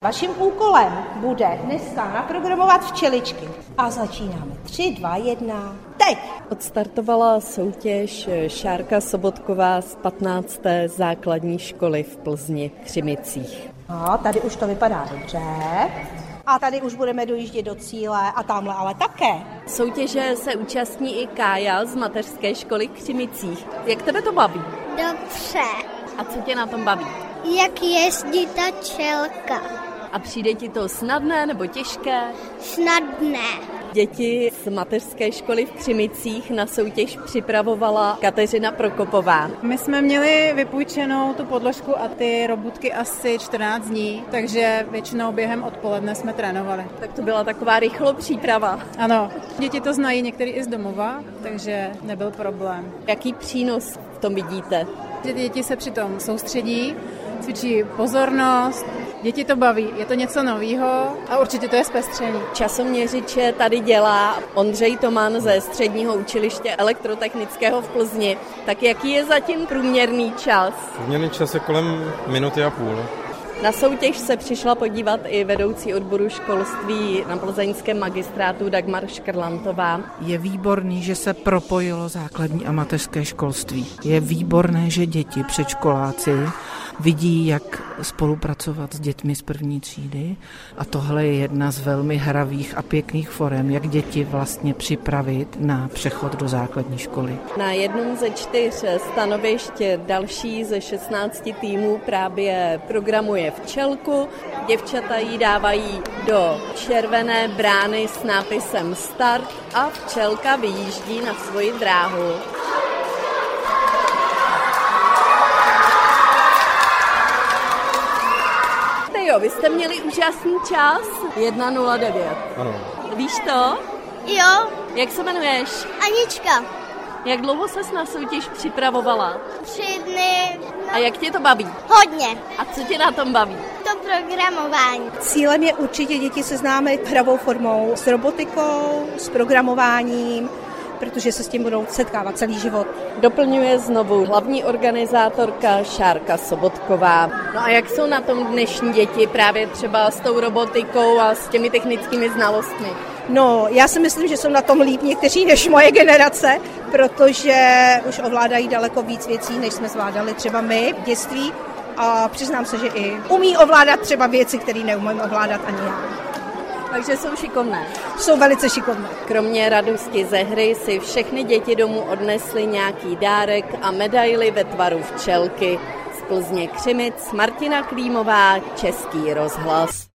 Vaším úkolem bude dneska naprogramovat včeličky. A začínáme. 3, 2, 1, teď! Odstartovala soutěž Šárka Sobotková z 15. základní školy v Plzni Křimicích. No, tady už to vypadá dobře. A tady už budeme dojíždět do cíle a tamhle ale také. Soutěže se účastní i Kája z mateřské školy v Křimicích. Jak tebe to baví? Dobře. A co tě na tom baví? Jak jezdí ta čelka? A přijde ti to snadné nebo těžké? Snadné. Děti z mateřské školy v Křimicích na soutěž připravovala Kateřina Prokopová. My jsme měli vypůjčenou tu podložku a ty robotky asi 14 dní, takže většinou během odpoledne jsme trénovali. Tak to byla taková rychlopříprava. Ano, děti to znají některý i z domova, takže nebyl problém. Jaký přínos v tom vidíte? Že ty děti se přitom soustředí, cvičí pozornost, děti to baví, je to něco novýho a určitě to je zpestření. Časoměřiče tady dělá Ondřej Toman ze Středního učiliště elektrotechnického v Plzni. Tak jaký je zatím průměrný čas? Průměrný čas je kolem minuty a půl. Na soutěž se přišla podívat i vedoucí odboru školství na plzeňském magistrátu Dagmar Škrlantová. Je výborný, že se propojilo základní a mateřské školství. Je výborné, že děti, předškoláci, vidí, jak spolupracovat s dětmi z první třídy a tohle je jedna z velmi hravých a pěkných forem, jak děti vlastně připravit na přechod do základní školy. Na jednom ze 4 stanovišť další ze 16 týmů právě programuje včelku. Děvčata jí dávají do červené brány s nápisem Start a včelka vyjíždí na svoji dráhu. Jo, vy jste měli úžasný čas. 1:09. Ano. Víš to? Jo. Jak se jmenuješ? Anička. Jak dlouho ses na soutěž připravovala? 3 dny. A jak tě to baví? Hodně. A co tě na tom baví? To programování. Cílem je určitě děti seznámit hravou formou s robotikou, s programováním, protože se s tím budou setkávat celý život. Doplňuje znovu hlavní organizátorka Šárka Sobotková. No a jak jsou na tom dnešní děti právě třeba s tou robotikou a s těmi technickými znalostmi? No, já si myslím, že jsou na tom líp někteří než moje generace, protože už ovládají daleko víc věcí, než jsme zvládali třeba my v dětství. A přiznám se, že i umí ovládat třeba věci, které neumím ovládat ani já. Takže jsou šikovné. Jsou velice šikovné. Kromě radosti ze hry si všechny děti domů odnesly nějaký dárek a medaili ve tvaru včelky. Z Plzně Křimic Martina Klímová, Český rozhlas.